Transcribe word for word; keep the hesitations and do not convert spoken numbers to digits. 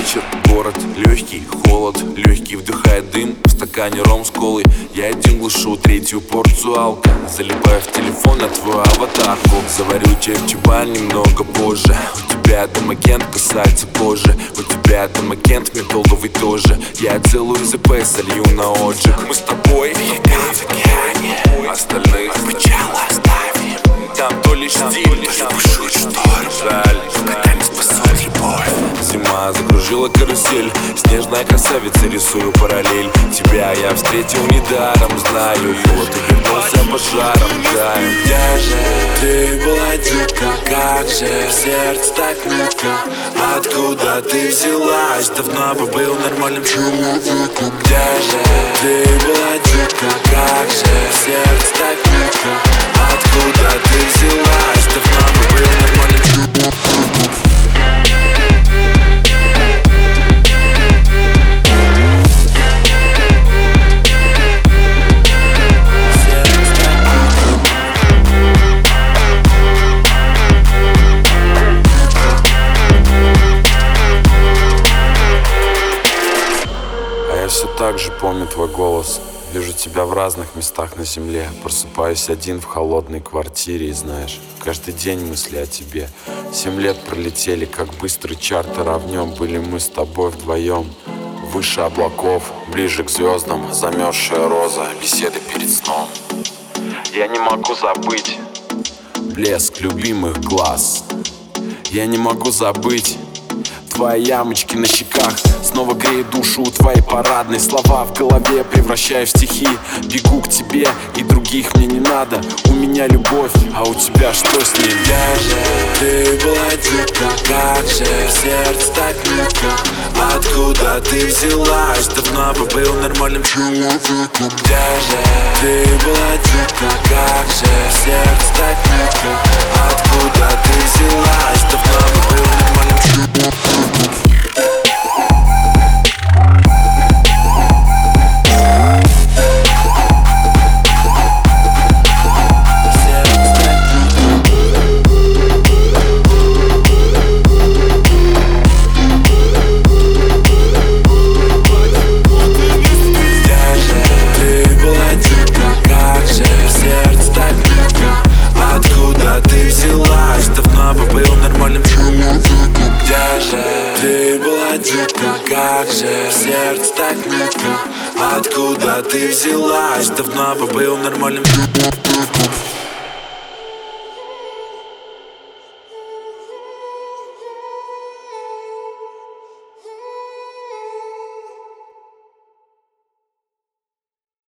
вечер, город, легкий холод, легкий вдыхает дым. В стакане ром с колой, я один глушу третью порцию алка. Залипаю в телефон на твою аватарку. Заварю тебе в чебан немного позже. У тебя домакент касается кожи. У тебя домакент медолговый тоже. Я целую ЗП солью на отжиг. Мы с тобой в океане, остальных причалы оставим. Там то лишь стиль, то лишь бушует шторм. Жаль, когда не спасет любовь. Зима закружила карусель, снежная красавица, рисую параллель. Тебя я встретил недаром, знаю, и вот ты вернулся пожаром, да. Где же ты была, детка, как же сердце так метко? Откуда ты взялась? Давно бы был нормальным человеком. Где же ты была, детка, как же сердце так метко? Откуда ты взялась? Давно бы был нормальным человеком. Я все так же помню твой голос. Вижу тебя в разных местах на земле. Просыпаюсь один в холодной квартире. И знаешь, каждый день мысли о тебе. Семь лет пролетели, как быстрый чартер. А в нем были мы с тобой вдвоем. Выше облаков, ближе к звездам. Замерзшая роза, беседы перед сном. Я не могу забыть блеск любимых глаз. Я не могу забыть твои ямочки на щеках. Снова греет душу у твоей парадной. Слова в голове превращаю в стихи. Бегу к тебе, и других мне не надо. У меня любовь, а у тебя что с ней? Где же ты была, детка, как же сердце так метко? Откуда ты взялась? Давно бы был нормальным человеком. Где же ты была, детка, как же сердце так метко? Откуда ты взялась? Давно бы был нормальным человеком. Как же сердце так метко? Откуда ты взялась? Давно бы был нормальным.